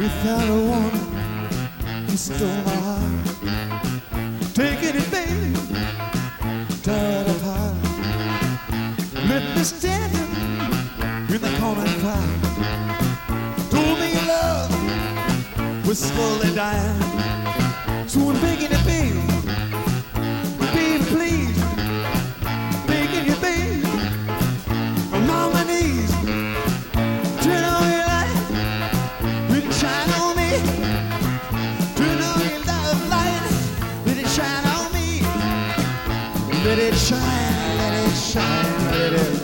without a warning. You stole my heart, taking it, baby, torn apart. Let me stand in the corner and cry. Told me your love was slowly dying. So I'm begging you, baby, baby, please, begging you, baby, I'm on my knees. Turn on your light, let it shine on me. Turn on your love light, let it shine on me. Let it shine, let it shine, let it.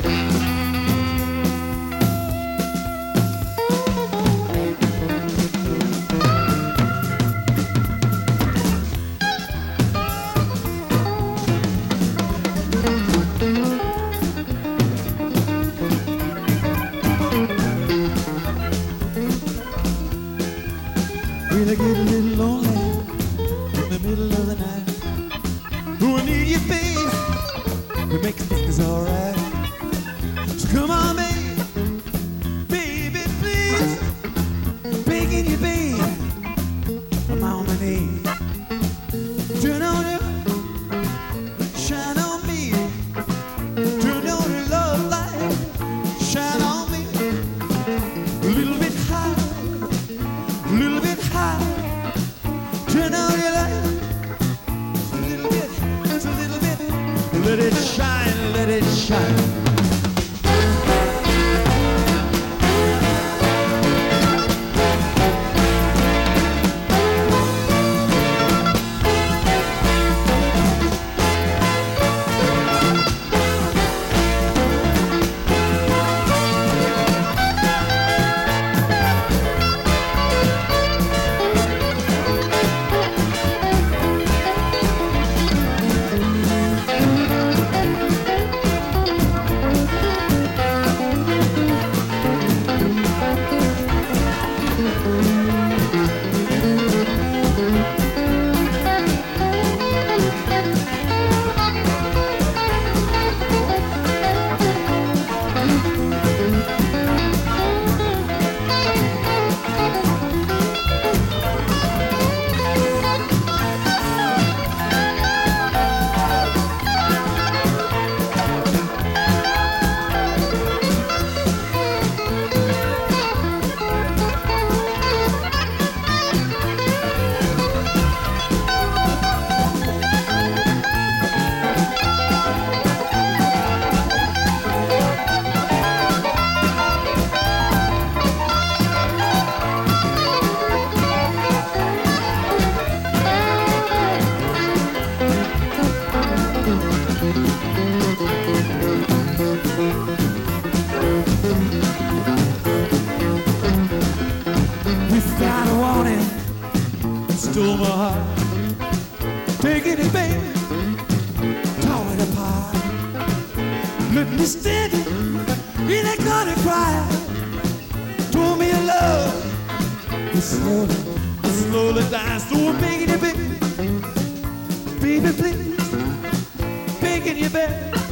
Really get a little lonely in the middle of the night. Oh, I need you, babe, to make things alright. So come on, babe, baby, please, begging you, babe, I'm on my knees. Turn on your, shine on me. Turn on your love light, shine on me. A little bit high, a little bit high. Turn on your light, a little bit, just a little bit. Let it shine, let it shine. Without a warning, stole my heart, taking it, baby, tore it apart. Let me stand in that corner and cry. Told me your love was slowly dying. So I'm begging you, baby, baby, please, begging you, baby.